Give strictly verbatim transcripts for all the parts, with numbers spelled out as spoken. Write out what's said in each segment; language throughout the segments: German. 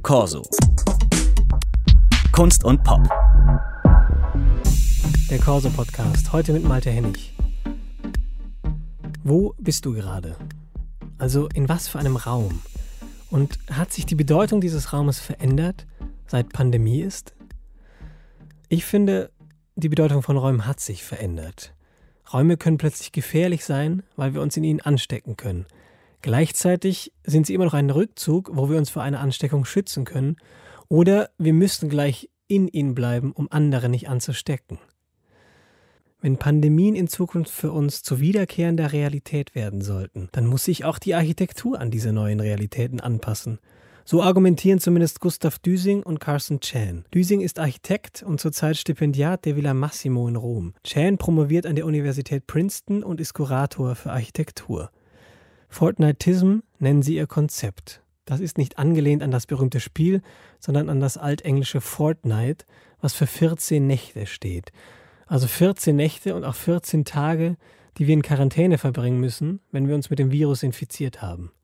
Corso. Kunst und Pop. Der Corso-Podcast, heute mit Malte Hennig. Wo bist du gerade? Also in was für einem Raum? Und hat sich die Bedeutung dieses Raumes verändert, seit Pandemie ist? Ich finde, die Bedeutung von Räumen hat sich verändert. Räume können plötzlich gefährlich sein, weil wir uns in ihnen anstecken können. Gleichzeitig sind sie immer noch ein Rückzug, wo wir uns vor einer Ansteckung schützen können. Oder wir müssen gleich in ihnen bleiben, um andere nicht anzustecken. Wenn Pandemien in Zukunft für uns zu wiederkehrender Realität werden sollten, dann muss sich auch die Architektur an diese neuen Realitäten anpassen. So argumentieren zumindest Gustav Düsing und Carson Chan. Düsing ist Architekt und zurzeit Stipendiat der Villa Massimo in Rom. Chan promoviert an der Universität Princeton und ist Kurator für Architektur. Fortnightism nennen sie ihr Konzept. Das ist nicht angelehnt an das berühmte Spiel, sondern an das altenglische Fortnight, was für vierzehn Nächte steht. Also vierzehn Nächte und auch vierzehn Tage, die wir in Quarantäne verbringen müssen, wenn wir uns mit dem Virus infiziert haben.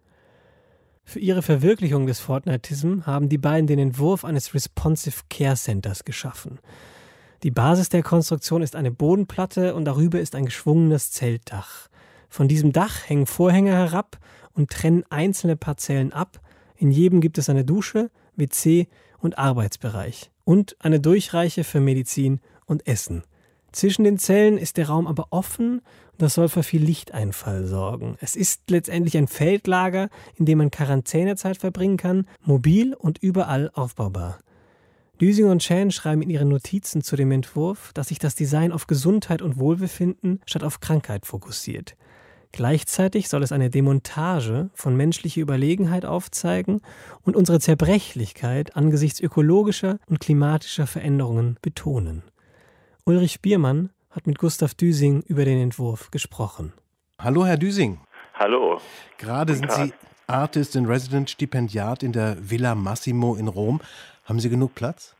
Für ihre Verwirklichung des Fortnightism haben die beiden den Entwurf eines Responsive Care Centers geschaffen. Die Basis der Konstruktion ist eine Bodenplatte und darüber ist ein geschwungenes Zeltdach. Von diesem Dach hängen Vorhänge herab und trennen einzelne Parzellen ab. In jedem gibt es eine Dusche, W C und Arbeitsbereich und eine Durchreiche für Medizin und Essen. Zwischen den Zellen ist der Raum aber offen und das soll für viel Lichteinfall sorgen. Es ist letztendlich ein Feldlager, in dem man Quarantänezeit verbringen kann, mobil und überall aufbaubar. Düsing und Chan schreiben in ihren Notizen zu dem Entwurf, dass sich das Design auf Gesundheit und Wohlbefinden statt auf Krankheit fokussiert. Gleichzeitig soll es eine Demontage von menschlicher Überlegenheit aufzeigen und unsere Zerbrechlichkeit angesichts ökologischer und klimatischer Veränderungen betonen. Ulrich Biermann hat mit Gustav Düsing über den Entwurf gesprochen. Hallo, Herr Düsing. Hallo. Gerade sind Sie Artist in Resident Stipendiat in der Villa Massimo in Rom. Haben Sie genug Platz?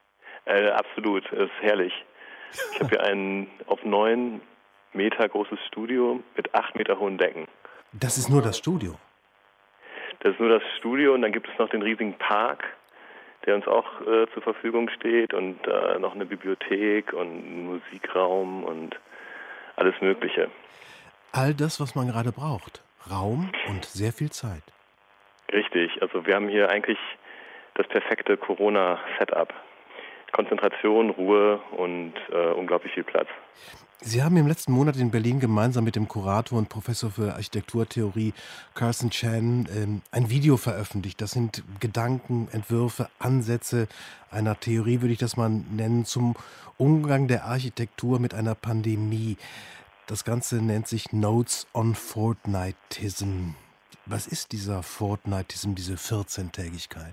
Äh, absolut, es ist herrlich. Ich habe hier ein auf neun Meter großes Studio mit acht Meter hohen Decken. Das ist nur das Studio? Das ist nur das Studio und dann gibt es noch den riesigen Park, der uns auch äh, zur Verfügung steht und äh, noch eine Bibliothek und einen Musikraum und alles Mögliche. All das, was man gerade braucht. Raum und sehr viel Zeit. Richtig, also wir haben hier eigentlich das perfekte Corona-Setup. Konzentration, Ruhe und äh, unglaublich viel Platz. Sie haben im letzten Monat in Berlin gemeinsam mit dem Kurator und Professor für Architekturtheorie Carson Chan ähm, ein Video veröffentlicht. Das sind Gedanken, Entwürfe, Ansätze einer Theorie, würde ich das mal nennen, zum Umgang der Architektur mit einer Pandemie. Das Ganze nennt sich Notes on Fortnightism. Was ist dieser Fortnightism, diese vierzehntägigkeit?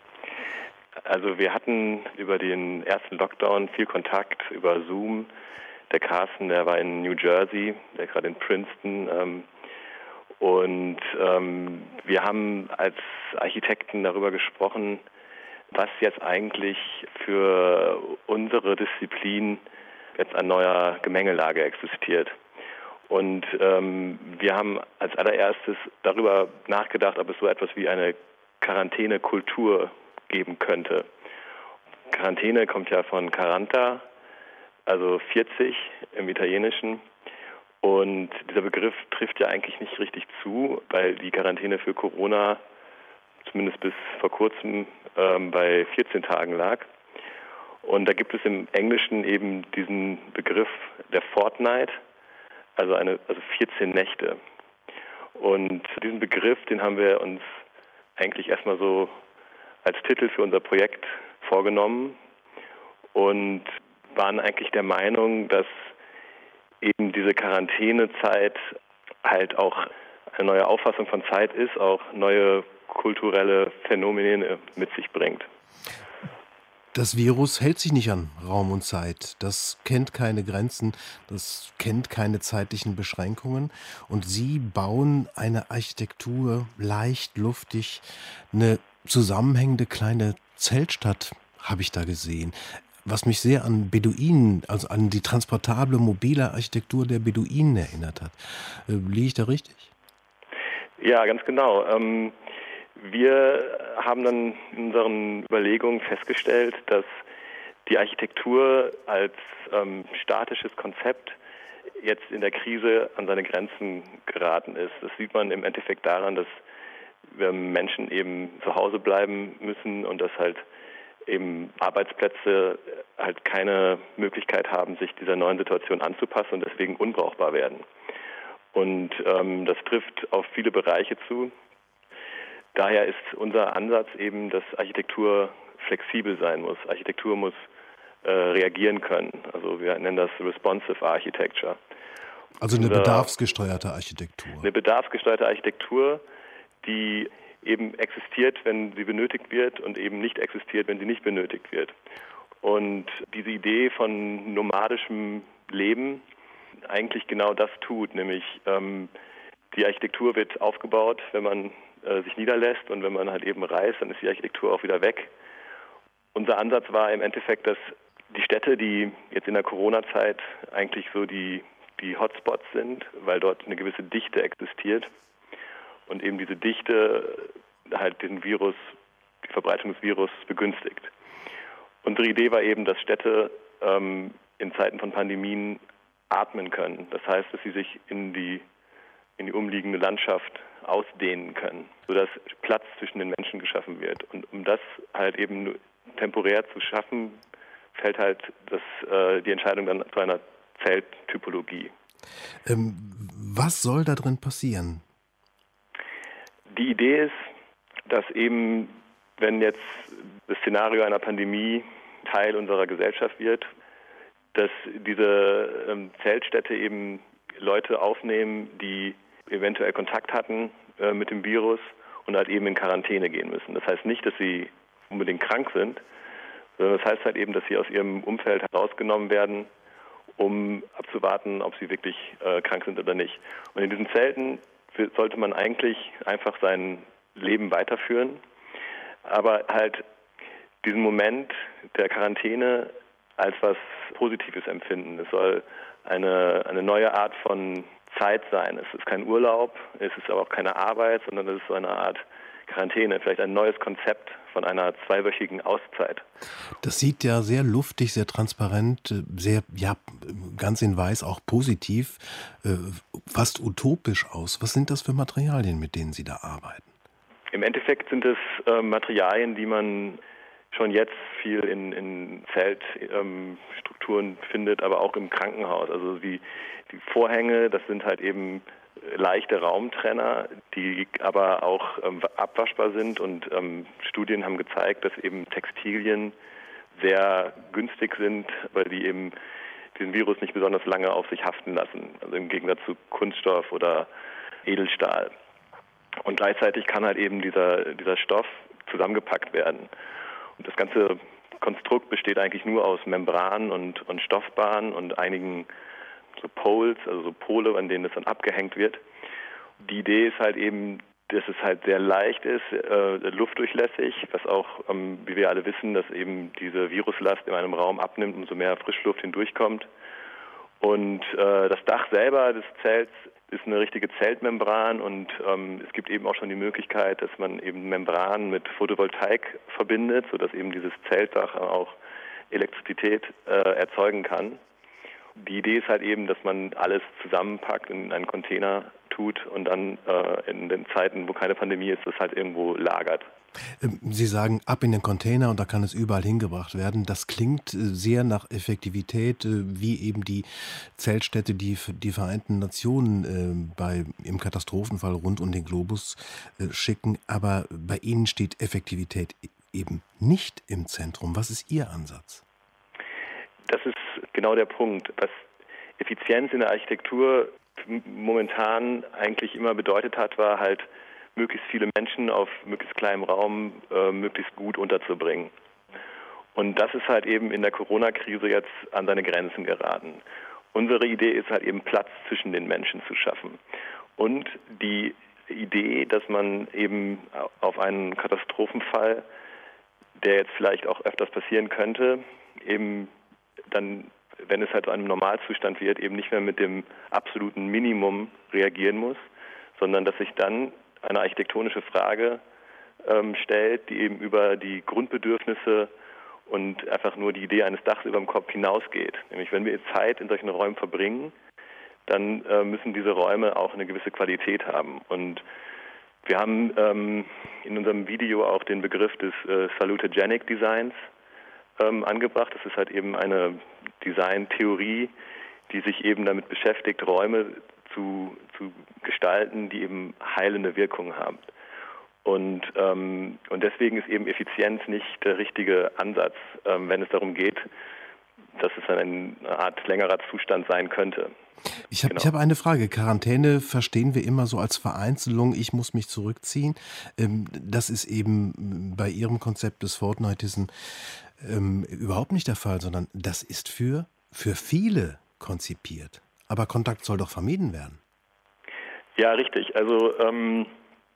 Also wir hatten über den ersten Lockdown viel Kontakt über Zoom. Der Carsten, der war in New Jersey, der gerade in Princeton. Ähm, und ähm, wir haben als Architekten darüber gesprochen, was jetzt eigentlich für unsere Disziplin jetzt an neuer Gemengelage existiert. Und ähm, wir haben als allererstes darüber nachgedacht, ob es so etwas wie eine Quarantänekultur geben könnte. Quarantäne kommt ja von quaranta, also vierzig im Italienischen. Und dieser Begriff trifft ja eigentlich nicht richtig zu, weil die Quarantäne für Corona zumindest bis vor kurzem ähm, bei vierzehn Tagen lag. Und da gibt es im Englischen eben diesen Begriff der Fortnight, also eine, also vierzehn Nächte. Und diesen Begriff, den haben wir uns eigentlich erstmal so als Titel für unser Projekt vorgenommen und waren eigentlich der Meinung, dass eben diese Quarantänezeit halt auch eine neue Auffassung von Zeit ist, auch neue kulturelle Phänomene mit sich bringt. Das Virus hält sich nicht an Raum und Zeit. Das kennt keine Grenzen, das kennt keine zeitlichen Beschränkungen. Und Sie bauen eine Architektur, leicht, luftig, eine zusammenhängende kleine Zeltstadt, habe ich da gesehen. Was mich sehr an Beduinen, also an die transportable, mobile Architektur der Beduinen erinnert hat. Äh, liege ich da richtig? Ja, ganz genau. Ähm, Wir haben dann in unseren Überlegungen festgestellt, dass die Architektur als ähm, statisches Konzept jetzt in der Krise an seine Grenzen geraten ist. Das sieht man im Endeffekt daran, dass wir Menschen eben zu Hause bleiben müssen und dass halt eben Arbeitsplätze halt keine Möglichkeit haben, sich dieser neuen Situation anzupassen und deswegen unbrauchbar werden. Und ähm, das trifft auf viele Bereiche zu. Daher ist unser Ansatz eben, dass Architektur flexibel sein muss. Architektur muss äh, reagieren können. Also wir nennen das Responsive Architecture. Also eine Unser, bedarfsgesteuerte Architektur. Eine bedarfsgesteuerte Architektur, die eben existiert, wenn sie benötigt wird und eben nicht existiert, wenn sie nicht benötigt wird. Und diese Idee von nomadischem Leben eigentlich genau das tut, nämlich ähm, die Architektur wird aufgebaut, wenn man äh, sich niederlässt, und wenn man halt eben reist, dann ist die Architektur auch wieder weg. Unser Ansatz war im Endeffekt, dass die Städte, die jetzt in der Corona-Zeit eigentlich so die, die Hotspots sind, weil dort eine gewisse Dichte existiert und eben diese Dichte halt den Virus, die Verbreitung des Virus begünstigt. Unsere Idee war eben, dass Städte ähm, in Zeiten von Pandemien atmen können. Das heißt, dass sie sich in die, in die umliegende Landschaft ausdehnen können, sodass Platz zwischen den Menschen geschaffen wird. Und um das halt eben temporär zu schaffen, fällt halt das, äh, die Entscheidung dann zu einer Zelttypologie. Ähm, was soll da drin passieren? Die Idee ist, dass eben, wenn jetzt das Szenario einer Pandemie Teil unserer Gesellschaft wird, dass diese ähm, Zeltstädte eben Leute aufnehmen, die eventuell Kontakt hatten äh, mit dem Virus und halt eben in Quarantäne gehen müssen. Das heißt nicht, dass sie unbedingt krank sind, sondern das heißt halt eben, dass sie aus ihrem Umfeld herausgenommen werden, um abzuwarten, ob sie wirklich äh, krank sind oder nicht. Und in diesen Zelten sollte man eigentlich einfach sein Leben weiterführen, aber halt diesen Moment der Quarantäne als was Positives empfinden. Es soll eine, eine neue Art von Zeit sein. Es ist kein Urlaub, es ist aber auch keine Arbeit, sondern es ist so eine Art Quarantäne, vielleicht ein neues Konzept von einer zweiwöchigen Auszeit. Das sieht ja sehr luftig, sehr transparent, sehr, ja, ganz in weiß, auch positiv, fast utopisch aus. Was sind das für Materialien, mit denen Sie da arbeiten? Im Endeffekt sind es äh, Materialien, die man schon jetzt viel in, in Zeltstrukturen ähm, findet, aber auch im Krankenhaus. Also die, die Vorhänge, das sind halt eben leichte Raumtrenner, die aber auch ähm, abwaschbar sind, und ähm, Studien haben gezeigt, dass eben Textilien sehr günstig sind, weil die eben diesen Virus nicht besonders lange auf sich haften lassen, also im Gegensatz zu Kunststoff oder Edelstahl. Und gleichzeitig kann halt eben dieser, dieser Stoff zusammengepackt werden. Und das ganze Konstrukt besteht eigentlich nur aus Membran und, und Stoffbahnen und einigen so Poles, also so Pole, an denen es dann abgehängt wird. Die Idee ist halt eben, dass es halt sehr leicht ist, äh, luftdurchlässig, was auch, ähm, wie wir alle wissen, dass eben diese Viruslast in einem Raum abnimmt, umso mehr Frischluft hindurchkommt. Und äh, das Dach selber des Zelts ist eine richtige Zeltmembran, und ähm, es gibt eben auch schon die Möglichkeit, dass man eben Membran mit Photovoltaik verbindet, sodass eben dieses Zeltdach auch Elektrizität äh, erzeugen kann. Die Idee ist halt eben, dass man alles zusammenpackt und in einen Container tut und dann äh, in den Zeiten, wo keine Pandemie ist, das halt irgendwo lagert. Sie sagen, ab in den Container und da kann es überall hingebracht werden. Das klingt sehr nach Effektivität, wie eben die Zeltstädte, die die Vereinten Nationen bei, im Katastrophenfall rund um den Globus schicken. Aber bei Ihnen steht Effektivität eben nicht im Zentrum. Was ist Ihr Ansatz? Das ist genau der Punkt. Was Effizienz in der Architektur momentan eigentlich immer bedeutet hat, war halt, möglichst viele Menschen auf möglichst kleinem Raum äh, möglichst gut unterzubringen. Und das ist halt eben in der Corona-Krise jetzt an seine Grenzen geraten. Unsere Idee ist halt eben, Platz zwischen den Menschen zu schaffen. Und die Idee, dass man eben auf einen Katastrophenfall, der jetzt vielleicht auch öfters passieren könnte, eben dann, wenn es halt zu einem Normalzustand wird, eben nicht mehr mit dem absoluten Minimum reagieren muss, sondern dass sich dann eine architektonische Frage ähm, stellt, die eben über die Grundbedürfnisse und einfach nur die Idee eines Dachs über dem Kopf hinausgeht. Nämlich wenn wir Zeit in solchen Räumen verbringen, dann äh, müssen diese Räume auch eine gewisse Qualität haben. Und wir haben ähm, in unserem Video auch den Begriff des äh, Salutogenic Designs ähm, angebracht. Das ist halt eben eine Designtheorie, die sich eben damit beschäftigt, Räume zu, zu gestalten, die eben heilende Wirkung haben. Und, ähm, und deswegen ist eben Effizienz nicht der richtige Ansatz, ähm, wenn es darum geht, dass es eine Art längerer Zustand sein könnte. Ich habe Genau. ich hab eine Frage. Quarantäne verstehen wir immer so als Vereinzelung, ich muss mich zurückziehen. Ähm, das ist eben bei Ihrem Konzept des Fortnightism ähm, überhaupt nicht der Fall, sondern das ist für, für viele konzipiert. Aber Kontakt soll doch vermieden werden. Ja, richtig. Also ähm,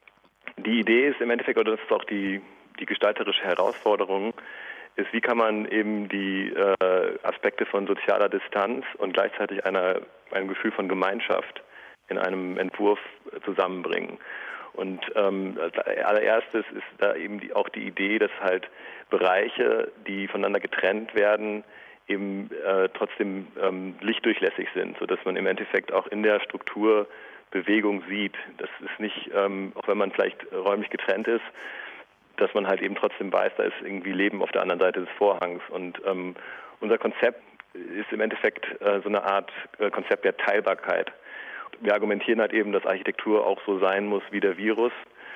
die Idee ist im Endeffekt, oder das ist auch die, die gestalterische Herausforderung, ist, wie kann man eben die äh, Aspekte von sozialer Distanz und gleichzeitig einer, einem Gefühl von Gemeinschaft in einem Entwurf zusammenbringen. Und ähm, als allererstes ist da eben die, auch die Idee, dass halt Bereiche, die voneinander getrennt werden, eben äh, trotzdem ähm, lichtdurchlässig sind, sodass man im Endeffekt auch in der Struktur Bewegung sieht. Das ist nicht, ähm, auch wenn man vielleicht räumlich getrennt ist, dass man halt eben trotzdem weiß, da ist irgendwie Leben auf der anderen Seite des Vorhangs. Und ähm, unser Konzept ist im Endeffekt äh, so eine Art äh, Konzept der Teilbarkeit. Wir argumentieren halt eben, dass Architektur auch so sein muss wie der Virus,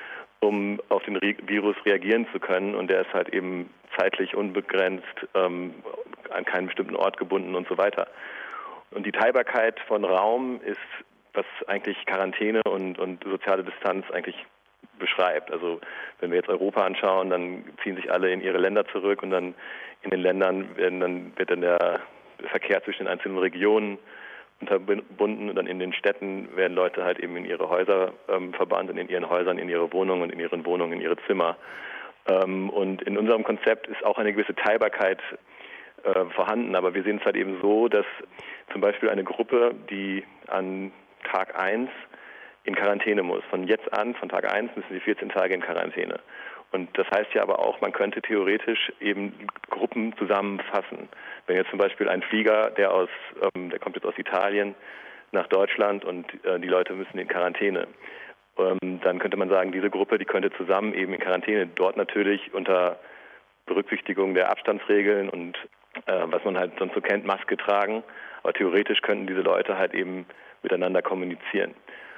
um auf den Re- Virus reagieren zu können. Und der ist halt eben zeitlich unbegrenzt, ähm, an keinen bestimmten Ort gebunden und so weiter. Und die Teilbarkeit von Raum ist, was eigentlich Quarantäne und, und soziale Distanz eigentlich beschreibt. Also wenn wir jetzt Europa anschauen, dann ziehen sich alle in ihre Länder zurück und dann in den Ländern werden dann, wird dann der Verkehr zwischen den einzelnen Regionen unterbunden und dann in den Städten werden Leute halt eben in ihre Häuser ähm, verbannt und in ihren Häusern, in ihre Wohnungen und in ihren Wohnungen, in ihre Zimmer. Ähm, und in unserem Konzept ist auch eine gewisse Teilbarkeit äh, vorhanden, aber wir sehen es halt eben so, dass zum Beispiel eine Gruppe, die an Tag eins in Quarantäne muss. Von jetzt an, von Tag eins, müssen sie vierzehn Tage in Quarantäne. Und das heißt ja aber auch, man könnte theoretisch eben Gruppen zusammenfassen. Wenn jetzt zum Beispiel ein Flieger, der aus, ähm, der kommt jetzt aus Italien nach Deutschland und äh, die Leute müssen in Quarantäne, ähm, dann könnte man sagen, diese Gruppe, die könnte zusammen eben in Quarantäne, dort natürlich unter Berücksichtigung der Abstandsregeln und äh, was man halt sonst so kennt, Maske tragen. Aber theoretisch könnten diese Leute halt eben miteinander kommunizieren.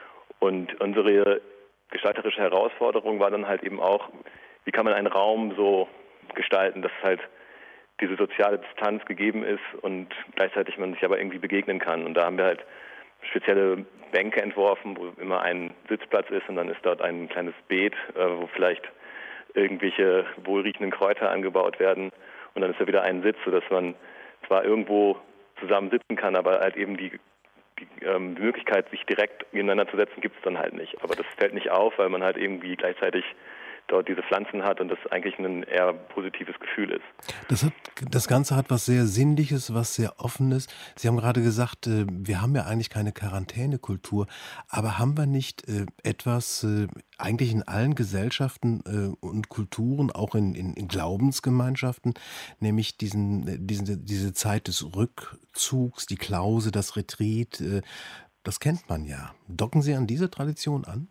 Und unsere gestalterische Herausforderung war dann halt eben auch, wie kann man einen Raum so gestalten, dass halt diese soziale Distanz gegeben ist und gleichzeitig man sich aber irgendwie begegnen kann. Und da haben wir halt spezielle Bänke entworfen, wo immer ein Sitzplatz ist und dann ist dort ein kleines Beet, wo vielleicht irgendwelche wohlriechenden Kräuter angebaut werden. Und dann ist da wieder ein Sitz, sodass man zwar irgendwo zusammen sitzen kann, aber halt eben die Die, ähm, die Möglichkeit, sich direkt nebeneinander zu setzen, gibt es dann halt nicht. Aber das fällt nicht auf, weil man halt irgendwie gleichzeitig dort diese Pflanzen hat und das eigentlich ein eher positives Gefühl ist. Das, hat, das Ganze hat was sehr Sinnliches, was sehr Offenes. Sie haben gerade gesagt, äh, wir haben ja eigentlich keine Quarantänekultur, aber haben wir nicht äh, etwas, äh, eigentlich in allen Gesellschaften äh, und Kulturen, auch in, in, in Glaubensgemeinschaften, nämlich diesen, äh, diesen, diese Zeit des Rückzugs, die Klause, das Retreat, äh, das kennt man ja. Docken Sie an diese Tradition an?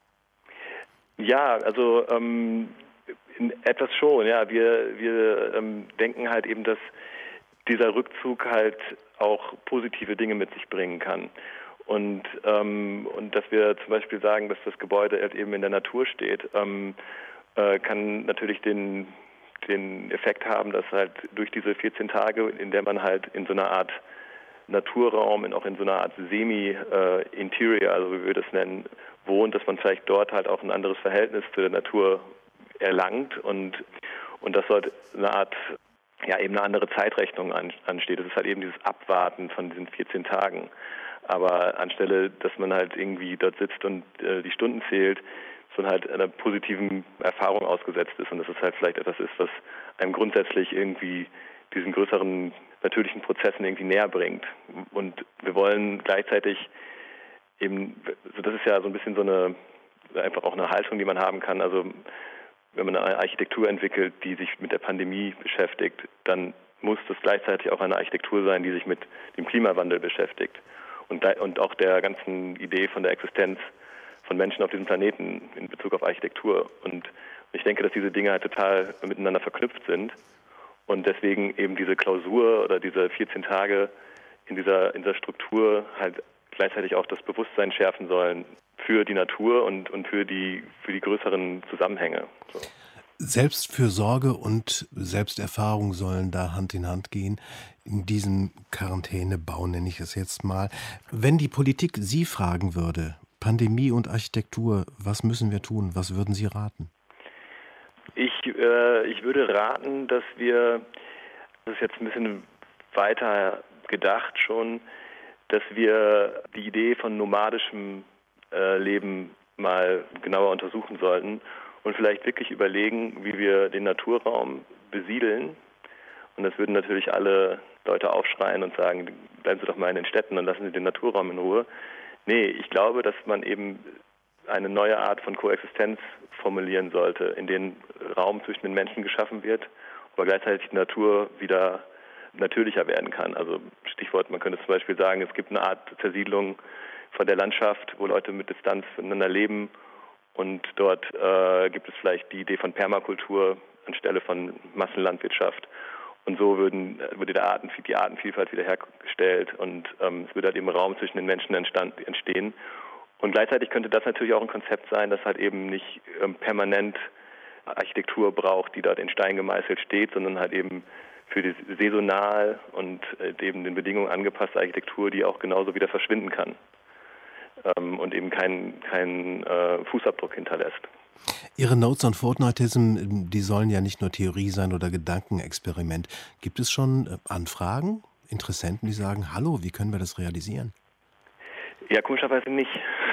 Ja, also ähm, in etwas schon. Ja, wir wir ähm, denken halt eben, dass dieser Rückzug halt auch positive Dinge mit sich bringen kann. Und ähm, und dass wir zum Beispiel sagen, dass das Gebäude halt eben in der Natur steht, ähm, äh, kann natürlich den den Effekt haben, dass halt durch diese vierzehn Tage, in der man halt in so einer Art Naturraum, in, auch in so einer Art Semi-Interior, äh, also wie wir das nennen, wohnt, dass man vielleicht dort halt auch ein anderes Verhältnis zu der Natur erlangt und und dass dort eine Art, ja eben eine andere Zeitrechnung an, ansteht. Das ist halt eben dieses Abwarten von diesen vierzehn Tagen. Aber anstelle, dass man halt irgendwie dort sitzt und äh, die Stunden zählt, sondern halt einer positiven Erfahrung ausgesetzt ist und dass es halt vielleicht etwas ist, was einem grundsätzlich irgendwie diesen größeren natürlichen Prozessen irgendwie näher bringt. Und wir wollen gleichzeitig eben, also das ist ja so ein bisschen so eine, einfach auch eine Haltung, die man haben kann. Also wenn man eine Architektur entwickelt, die sich mit der Pandemie beschäftigt, dann muss das gleichzeitig auch eine Architektur sein, die sich mit dem Klimawandel beschäftigt und, da, und auch der ganzen Idee von der Existenz von Menschen auf diesem Planeten in Bezug auf Architektur. Und ich denke, dass diese Dinge halt total miteinander verknüpft sind und deswegen eben diese Klausur oder diese vierzehn Tage in dieser, in dieser Struktur halt gleichzeitig auch das Bewusstsein schärfen sollen für die Natur und, und für die, für die größeren Zusammenhänge. So. Selbstfürsorge und Selbsterfahrung sollen da Hand in Hand gehen, in diesem Quarantänebau, nenne ich es jetzt mal. Wenn die Politik Sie fragen würde, Pandemie und Architektur, was müssen wir tun? Was würden Sie raten? Ich, äh, ich würde raten, dass wir, das ist jetzt ein bisschen weiter gedacht schon, dass wir die Idee von nomadischem äh, Leben mal genauer untersuchen sollten und vielleicht wirklich überlegen, wie wir den Naturraum besiedeln. Und das würden natürlich alle Leute aufschreien und sagen, bleiben Sie doch mal in den Städten und lassen Sie den Naturraum in Ruhe. Nee, ich glaube, dass man eben eine neue Art von Koexistenz formulieren sollte, in dem Raum zwischen den Menschen geschaffen wird, aber gleichzeitig die Natur wieder natürlicher werden kann. Also Stichwort, man könnte zum Beispiel sagen, es gibt eine Art Zersiedlung von der Landschaft, wo Leute mit Distanz miteinander leben und dort äh, gibt es vielleicht die Idee von Permakultur anstelle von Massenlandwirtschaft. Und so würden, würde der Arten, die Artenvielfalt wiederhergestellt und ähm, es würde halt eben Raum zwischen den Menschen entstand, entstehen. Und gleichzeitig könnte das natürlich auch ein Konzept sein, das halt eben nicht ähm, permanent Architektur braucht, die dort in Stein gemeißelt steht, sondern halt eben für die saisonal und äh, eben den Bedingungen angepasste Architektur, die auch genauso wieder verschwinden kann ähm, und eben keinen kein, äh, Fußabdruck hinterlässt. Ihre Notes on Fortnightism, die sollen ja nicht nur Theorie sein oder Gedankenexperiment. Gibt es schon Anfragen, Interessenten, die sagen, hallo, wie können wir das realisieren? Ja, komischerweise nicht.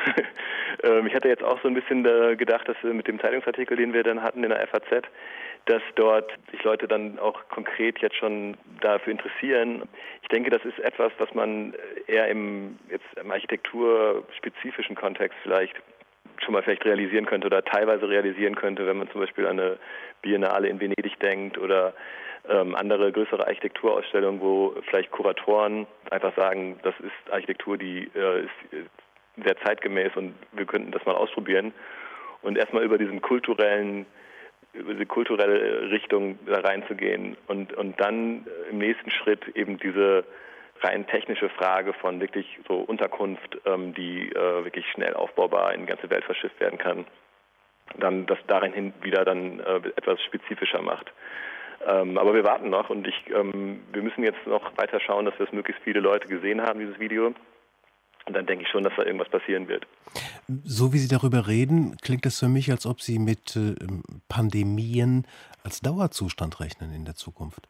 Ich hatte jetzt auch so ein bisschen gedacht, dass wir mit dem Zeitungsartikel, den wir dann hatten in der F A Z, dass dort sich Leute dann auch konkret jetzt schon dafür interessieren. Ich denke, das ist etwas, was man eher im, jetzt im architekturspezifischen Kontext vielleicht schon mal vielleicht realisieren könnte oder teilweise realisieren könnte, wenn man zum Beispiel an eine Biennale in Venedig denkt oder ähm, andere größere Architekturausstellungen, wo vielleicht Kuratoren einfach sagen, das ist Architektur, die äh, ist sehr zeitgemäß und wir könnten das mal ausprobieren und erstmal über diesen kulturellen, über diese kulturelle Richtung da reinzugehen und, und dann im nächsten Schritt eben diese rein technische Frage von wirklich so Unterkunft, ähm, die äh, wirklich schnell aufbaubar in die ganze Welt verschifft werden kann, dann das darin hin wieder dann äh, etwas spezifischer macht. Ähm, aber wir warten noch und ich, ähm, wir müssen jetzt noch weiter schauen, dass wir es möglichst viele Leute gesehen haben, dieses Video. Und dann denke ich schon, dass da irgendwas passieren wird. So wie Sie darüber reden, klingt es für mich, als ob Sie mit äh, Pandemien als Dauerzustand rechnen in der Zukunft.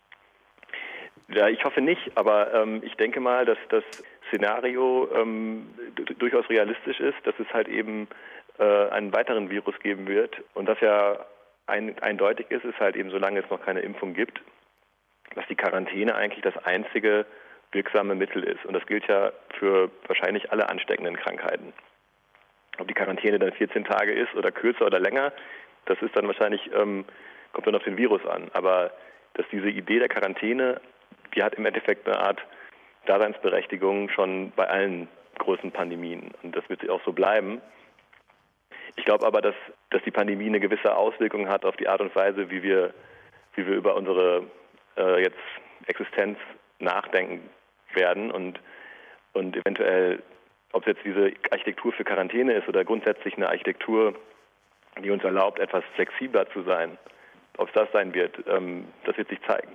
Ja, ich hoffe nicht, aber ähm, ich denke mal, dass das Szenario ähm, d- durchaus realistisch ist, dass es halt eben äh, einen weiteren Virus geben wird. Und das ja ein, eindeutig ist, ist halt eben, solange es noch keine Impfung gibt, dass die Quarantäne eigentlich das einzige wirksame Mittel ist. Und das gilt ja für wahrscheinlich alle ansteckenden Krankheiten. Ob die Quarantäne dann vierzehn Tage ist oder kürzer oder länger, das ist dann wahrscheinlich, ähm, kommt dann auf den Virus an. Aber dass diese Idee der Quarantäne, die hat im Endeffekt eine Art Daseinsberechtigung schon bei allen großen Pandemien. Und das wird auch so bleiben. Ich glaube aber, dass, dass die Pandemie eine gewisse Auswirkung hat auf die Art und Weise, wie wir, wie wir über unsere äh, jetzt Existenz nachdenken werden und, und eventuell, ob es jetzt diese Architektur für Quarantäne ist oder grundsätzlich eine Architektur, die uns erlaubt, etwas flexibler zu sein, ob es das sein wird, ähm, das wird sich zeigen.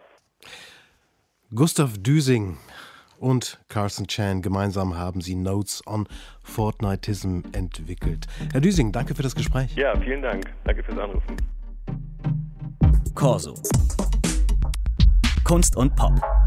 Gustav Düsing und Carson Chan, gemeinsam haben sie Notes on Fortnightism entwickelt. Herr Düsing, danke für das Gespräch. Ja, vielen Dank. Danke fürs Anrufen. Corso. Kunst und Pop.